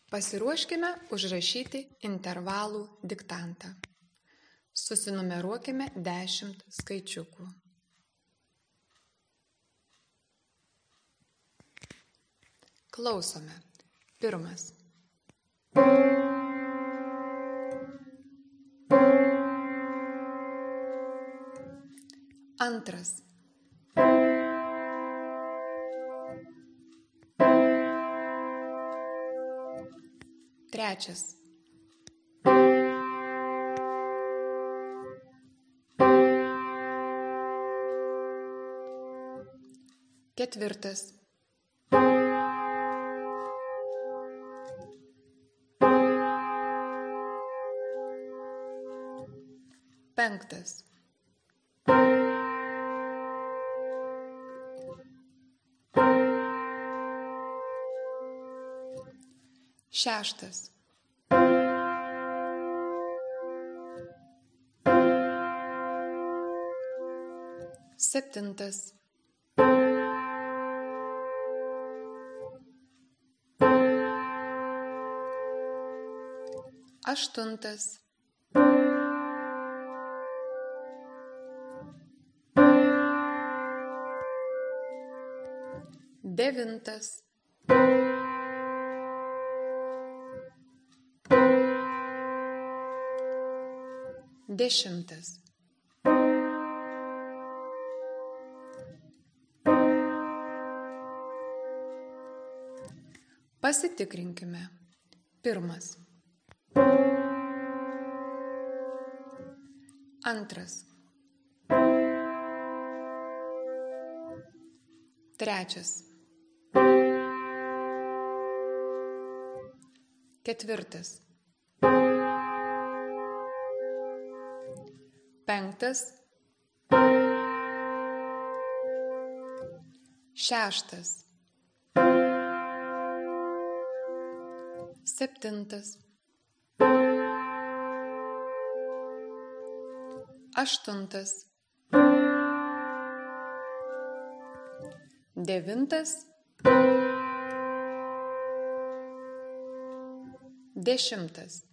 Pasiruoškime užrašyti intervalų diktantą. Susinumeruokime 10 skaičiukų. Klausome. Pirmas. Antras. Trečias. Ketvirtas. Penktas. Šeštas. Septintas. Aštuntas. Devintas. Dešimtas. Pasitikrinkime. Pirmas. Antras. Trečias. Ketvirtas. Penktas. Šeštas. Septintas. Aštuntas. Devintas. Dešimtas.